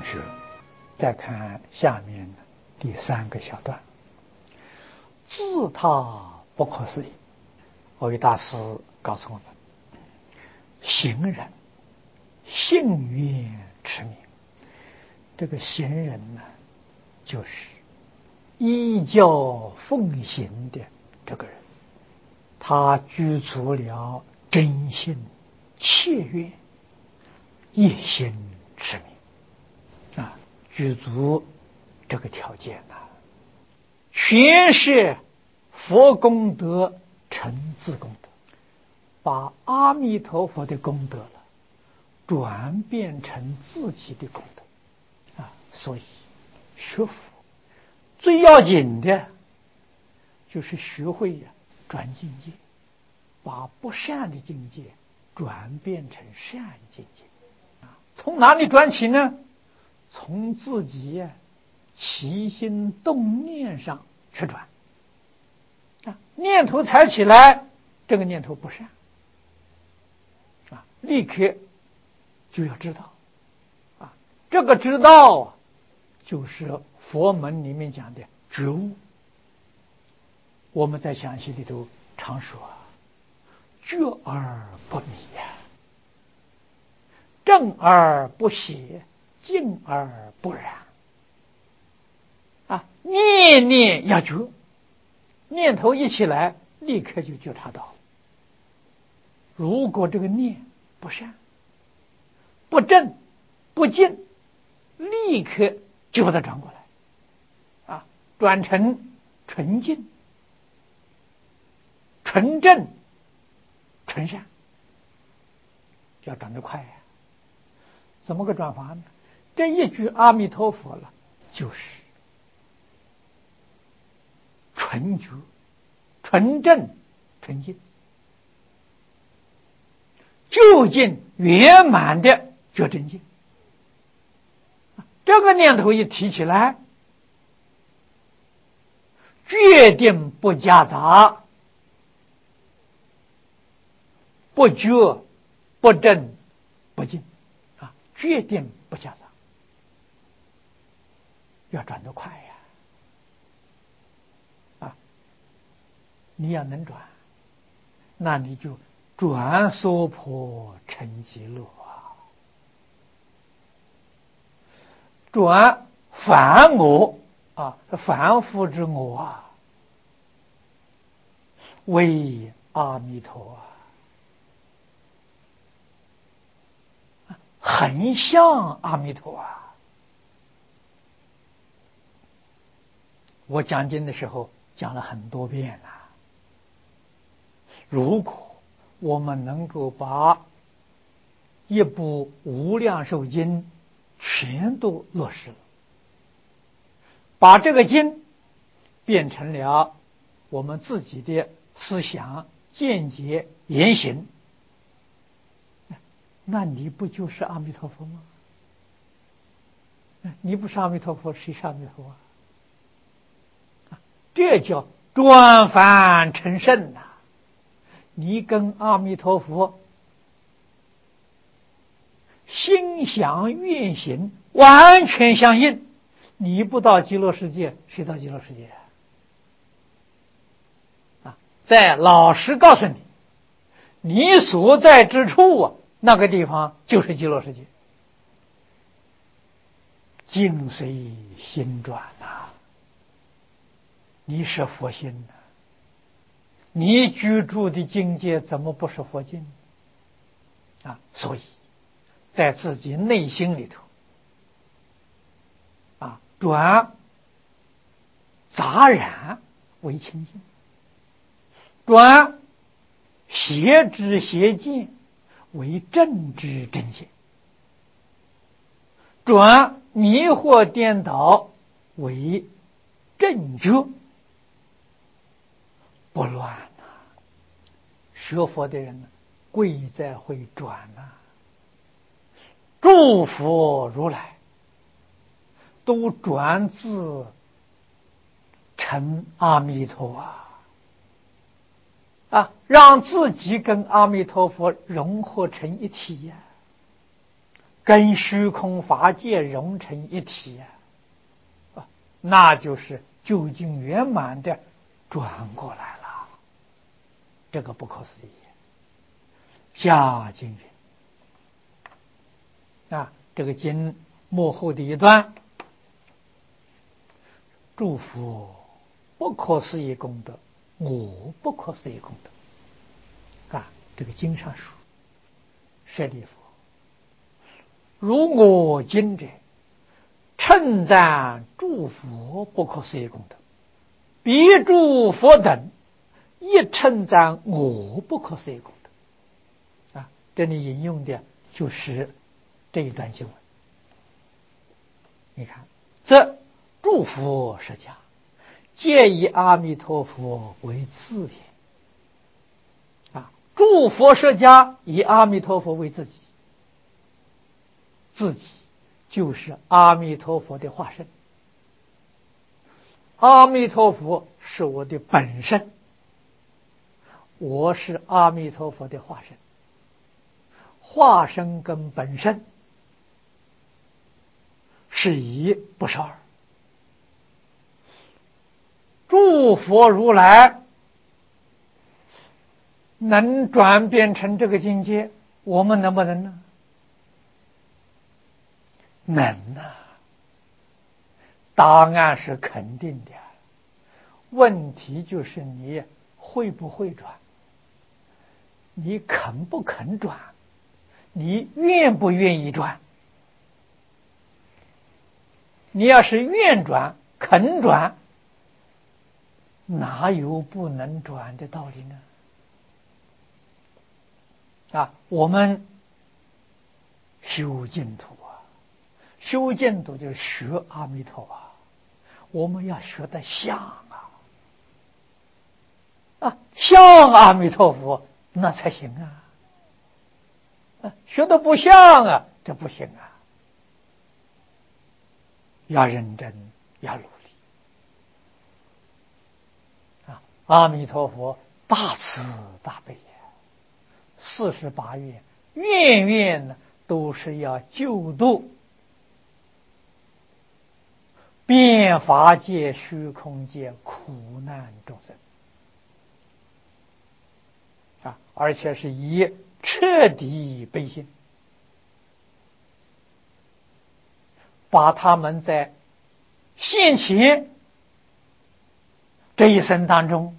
学。再看下面第3个小段，自他不可思议。蕅益大师告诉我们，行人信愿持名。这个行人呢，就是依教奉行的这个人，他具足了真心切愿一心持名啊，具足这个条件呐，全是佛功德成自功德，把阿弥陀佛的功德了转变成自己的功德啊。所以学佛最要紧的就是学会转境界，把不善的境界转变成善境界啊。从哪里转起呢？从自己起心动念上去转啊。念头才起来，这个念头不善啊，立刻就要知道啊。这个知道就是佛门里面讲的觉悟。我们在详细里头常说，觉而不迷呀，正而不邪，静而不染啊。念念要觉，念头一起来，立刻就觉察到。如果这个念不善、不正、不净，立刻就把它转过来啊，转成纯净、纯正、纯善，要转得快呀。怎么个转法呢？这一句阿弥陀佛了，就是纯觉、纯正、纯净，究竟圆满的觉真境。这个念头一提起来，决定不夹杂，不觉、不正、不净啊，决定不夹杂，要转得快呀！啊，你要能转，那你就转娑婆成极乐啊，转凡我啊，凡夫之我啊，为阿弥陀啊，很像阿弥陀啊。我讲经的时候讲了很多遍了。如果我们能够把一部《无量寿经》全都落实了，把这个经变成了我们自己的思想、见解、言行，那你不就是阿弥陀佛吗？你不是阿弥陀佛，谁是阿弥陀佛啊？这叫转凡成圣呐！你跟阿弥陀佛心想愿行完全相应，你不到极乐世界，谁到极乐世界啊？再老实告诉你，你所在之处啊，那个地方就是极乐世界。境随心转呐，你是佛心呐，你居住的境界怎么不是佛境啊？所以在自己内心里头啊，转杂染为清净，转邪知邪见为正知正见，转迷惑颠倒为正觉，不乱呐。学佛的人呢，贵在会转呐。诸佛如来都转自成阿弥陀啊，让自己跟阿弥陀佛融合成一体呀， 跟虚空法界融成一体那就是究竟圆满的转过来了，这个不可思议。下经云这个经末后的一段，诸佛不可思议功德，我不可思议功德这个经上说，舍利弗，如我今者，称赞诸佛不可思议功德，彼诸佛等亦称赞我不可思议功德这里引用的就是这一段经文。你看，这诸佛释迦皆以阿弥陀佛为自也诸佛释迦以阿弥陀佛为自己，自己就是阿弥陀佛的化身，阿弥陀佛是我的本身，我是阿弥陀佛的化身，化身跟本身是一不是二。诸佛如来能转变成这个境界，我们能不能呢？能答案是肯定的。问题就是你会不会转，你肯不肯转，你愿不愿意转。你要是愿转肯转，哪有不能转的道理呢？我们修净土修净土就是学阿弥陀我们要学得像像阿弥陀佛那才行学得不像这不行要认真，要努力阿弥陀佛大慈大悲48愿，愿愿呢都是要救度遍法界虚空界苦难众生而且是以彻底悲心，把他们在现前这一生当中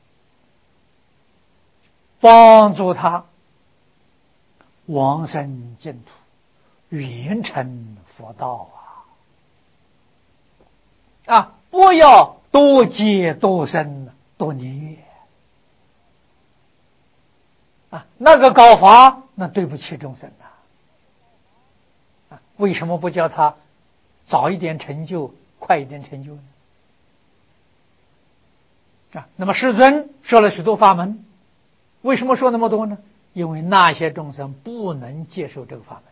帮助他往生净土，圆成佛道不要多劫多生多年月那个高法那对不起众生为什么不叫他早一点成就，快一点成就呢？那么世尊说了许多法门，为什么说那么多呢？因为那些众生不能接受这个法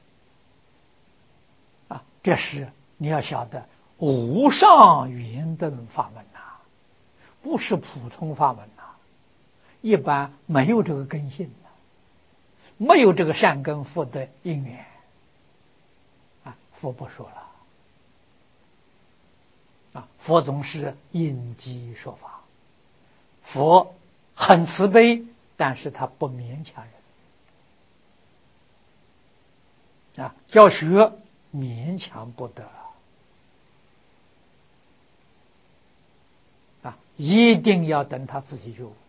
门这是你要晓得无上圆顿法门不是普通法门一般没有这个根性没有这个善根福德因缘佛不说了佛总是因机说法，佛很慈悲，但是他不勉强人教学勉强不得一定要等他自己觉悟，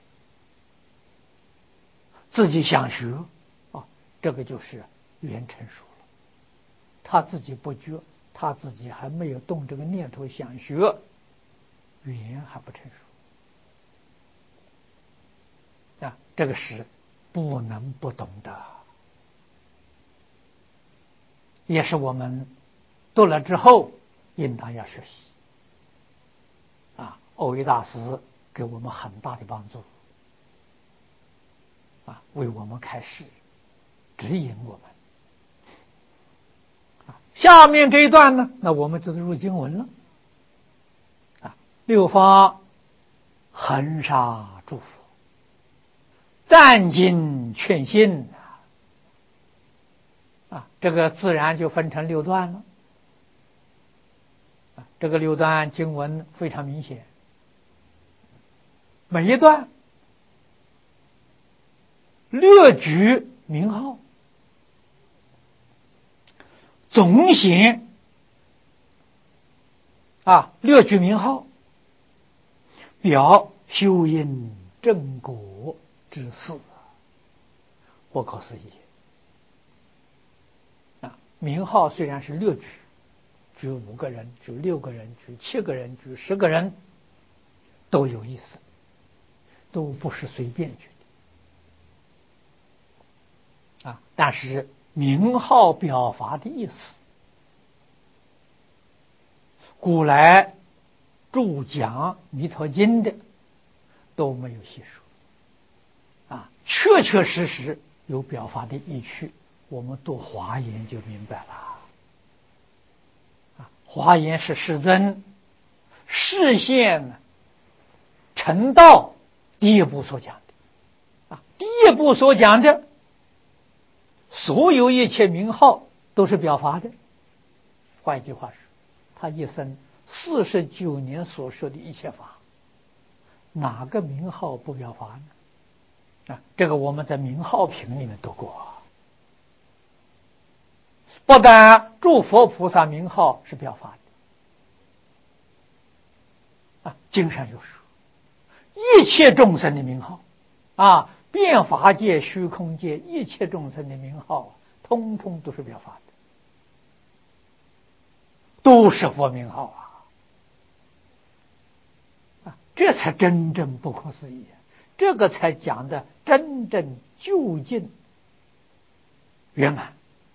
自己想学这个就是缘成熟了。他自己不觉，他自己还没有动这个念头想学，缘还不成熟这个是不能不懂的，也是我们读了之后应当要学习蕅益大师给我们很大的帮助为我们开示指引我们下面这一段呢，那我们就入经文了六方恒沙诸佛赞经劝信这个自然就分成6段了。这个6段经文非常明显，每一段略举名号，总显略举名号，表修因正果之事，不可思议。名号虽然是略举，举5个人，举6个人，举7个人，举10个人，都有意思，都不是随便举的但是名号表法的意思，古来注讲弥陀经的都没有细说确确实实有表法的意趣，我们读华严就明白了。华严是世尊示现成道第一部所讲的第一部所讲的所有一切名号都是表法的。换一句话说，他一生49年所说的一切法，哪个名号不表法呢？这个我们在名号品里面读过。不但诸佛菩萨名号是表法的经上有说，一切众生的名号遍法界虚空界一切众生的名号通通都是表法的，都是佛名号这才真正不可思议，这个才讲的真正究竟圆满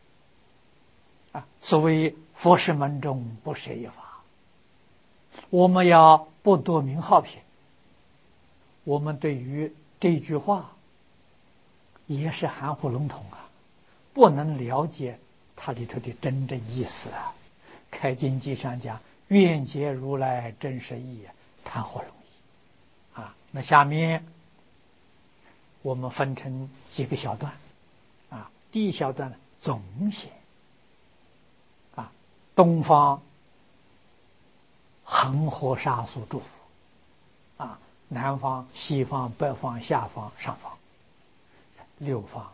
所谓佛事门中不舍一法，我们要不读名号品，我们对于这句话也是含糊笼统不能了解它里头的真正意思开经记上讲，愿解如来真实义，谈何容易那下面我们分成几个小段第一小段总显东方恒河沙数诸佛南方西方北方下方上方6方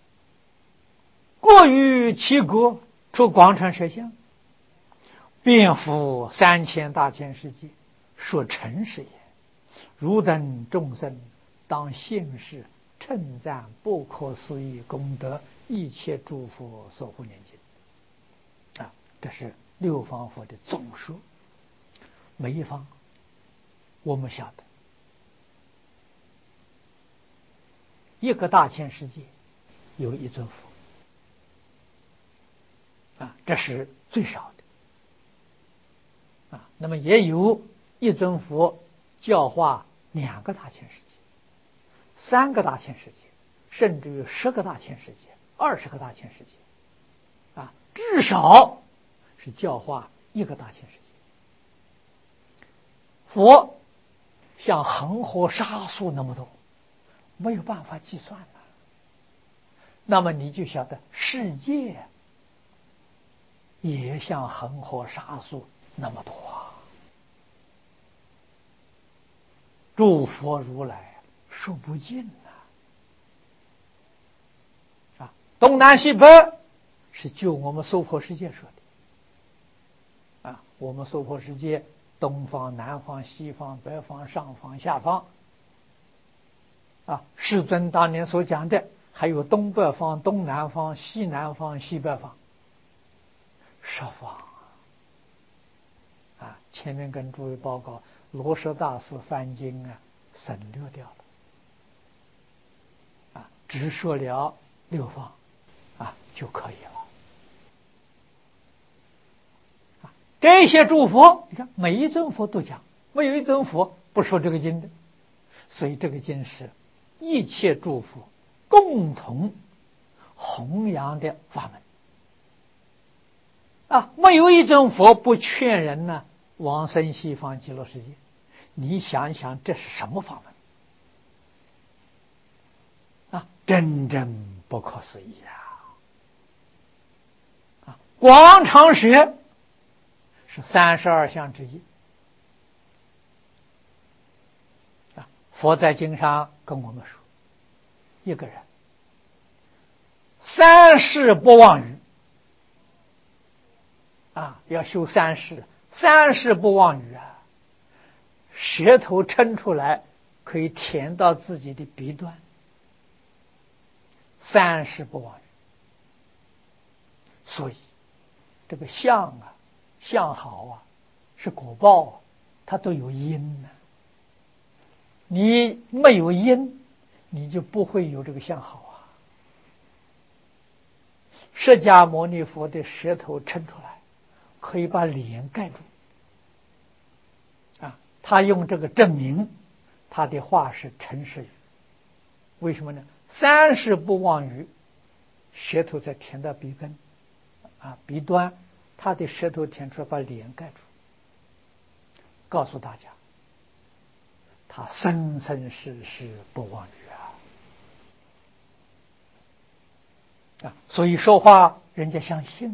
过于其国，出广长舌相，遍覆3000大千世界，说诚实也。汝等众生当信是称赞不可思议功德，一切诸佛所护念经这是6方佛的总说。每一方我们晓得一个大千世界有一尊佛这是最少的那么也有一尊佛教化2个大千世界3个大千世界，甚至于10个大千世界20个大千世界至少是教化1个大千世界。佛像恒河沙数那么多，没有办法计算那么你就晓得世界也像恒河沙数那么多诸佛如来数不尽东南西北是就我们娑婆世界说的我们娑婆世界东方南方西方北方上方下方世尊当年所讲的还有东北方东南方西南方西北方10方前面跟诸位报告罗什大师翻经省略掉了只说了6方就可以了这些诸佛你看每一尊佛都讲，没有一尊佛不说这个经的，所以这个经是一切诸佛共同弘扬的法门没有一尊佛不劝人往生西方极乐世界。你想想这是什么法门真正不可思议广长舌是32相之一。佛在经上跟我们说，一个人三世不妄语要修三世，三世不妄语舌头抻出来可以舔到自己的鼻端，三世不妄语。所以这个相相好是果报它都有因你没有因，你就不会有这个相好释迦牟尼佛的舌头抻出来，可以把脸盖住他用这个证明他的话是诚实语。为什么呢？三世不妄语，舌头在舔到鼻根鼻端，他的舌头舔出来把脸盖住，告诉大家他生生世世不妄语所以说话人家相信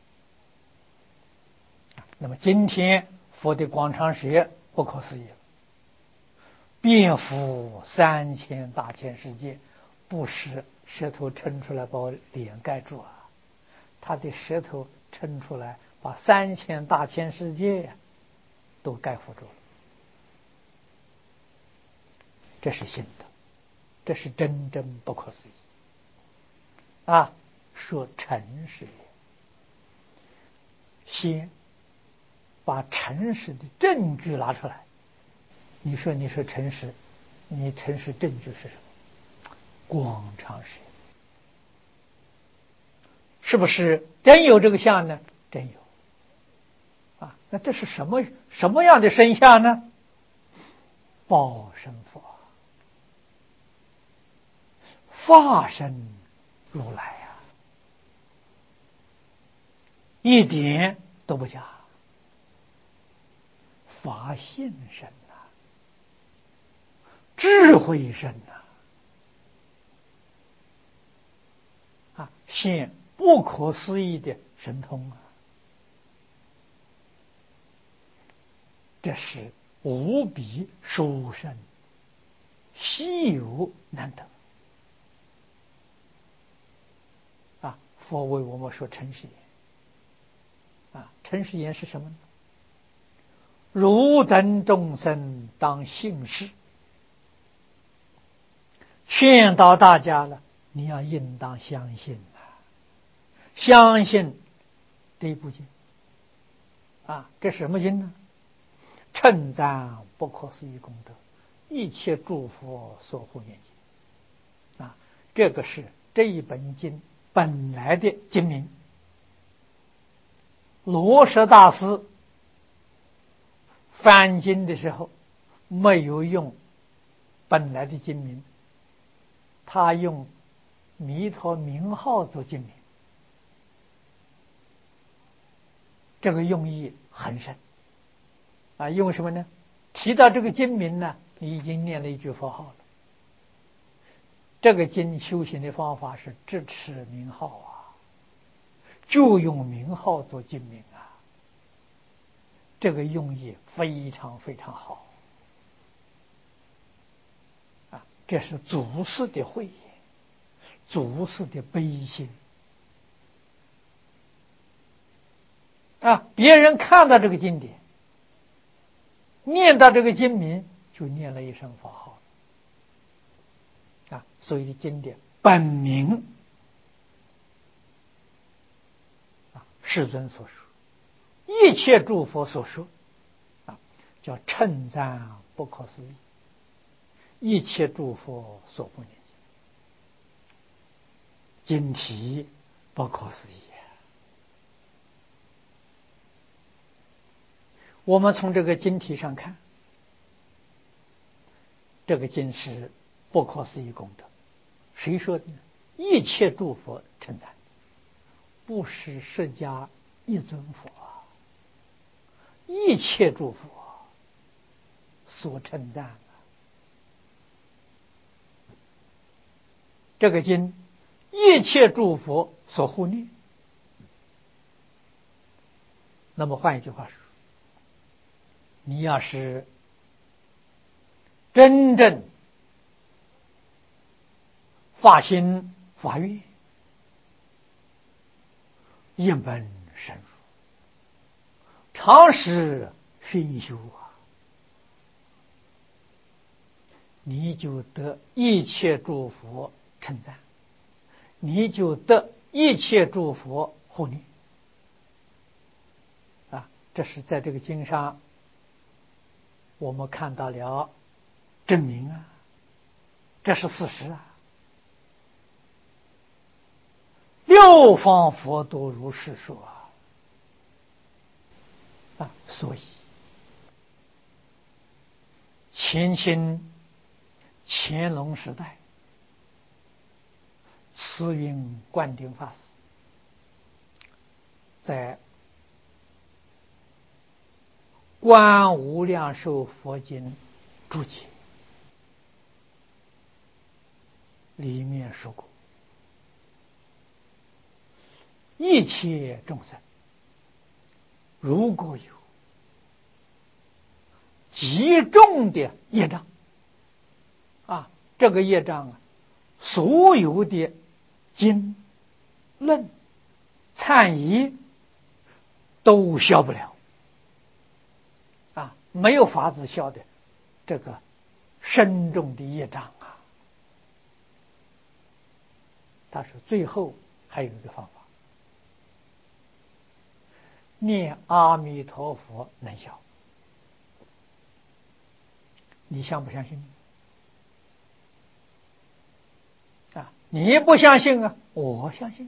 那么今天佛的广长舌不可思议了，遍覆3000大千世界，不是舌头抻出来把我脸盖住他的舌头抻出来把3000大千世界都盖覆住了。这是心的，这是真正不可思议说诚实先把诚实的证据拿出来。你说诚实，你诚实证据是什么？广长舌。是不是真有这个相呢？真有那这是什么样的身相呢？报身佛，化身如来一点都不假。法性身智慧身现不可思议的神通这是无比殊胜，稀有难得佛为我们说诚实言诚实言是什么呢？汝等众生当信是，劝导大家了，你要应当相信相信这一部经这什么经呢？称赞不可思议功德，一切诸佛所护念经这个是这一本经本来的经名。罗什大师翻经的时候没有用本来的经名，他用弥陀名号做经名，这个用意很深因为什么呢？提到这个经名呢，你已经念了一句佛号了。这个经修行的方法是直持名号就用名号做经名这个用意非常非常好这是祖师的慧眼，祖师的悲心别人看到这个经典，念到这个经名，就念了一声佛号所以经典本名世尊所说，一切诸佛所说叫称赞不可思议，一切诸佛所不念经题不可思议我们从这个经题上看，这个经是不可思议功德。谁说的呢？一切诸佛称赞，不是释迦一尊佛一切诸佛所称赞这个经一切诸佛所护念那么换一句话说，你要是真正发心发愿，一门深入，常时熏修啊，你就得一切诸佛称赞，你就得一切诸佛护念啊！这是在这个经上我们看到了证明啊，这是事实啊。六方佛都如是说啊，所以前清乾隆时代，慈云灌顶法师在《观无量寿佛经》注解里面说过，一切众生如果有极重的业障啊，这个业障啊，所有的经论忏仪都消不了啊，没有法子消的这个深重的业障啊。他说最后还有一个方法，念阿弥陀佛能消，你相不相信啊？你不相信啊，我相信。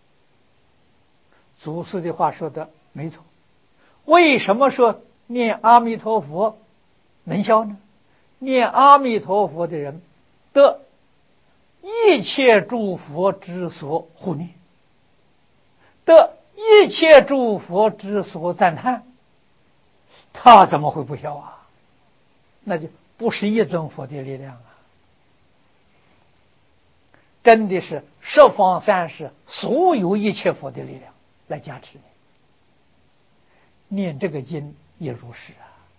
祖师的话说的没错，为什么说念阿弥陀佛能消呢？念阿弥陀佛的人得一切诸佛之所护念，得一切诸佛之所赞叹，他怎么会不消啊？那就不是一尊佛的力量啊，真的是十方三世所有一切佛的力量来加持你。念这个经也如是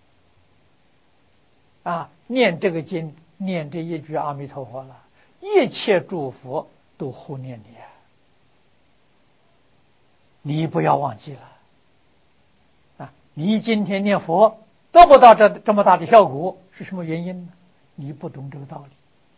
啊，念这个经，念这一句阿弥陀佛了，一切诸佛都护念你啊，你不要忘记了啊！你今天念佛得不到这么大的效果，是什么原因呢？你不懂这个道理。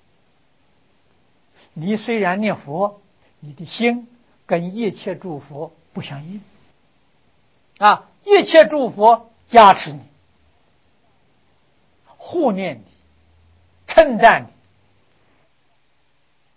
你虽然念佛，你的心跟一切诸佛不相应啊，一切诸佛加持你，护念你，称赞你，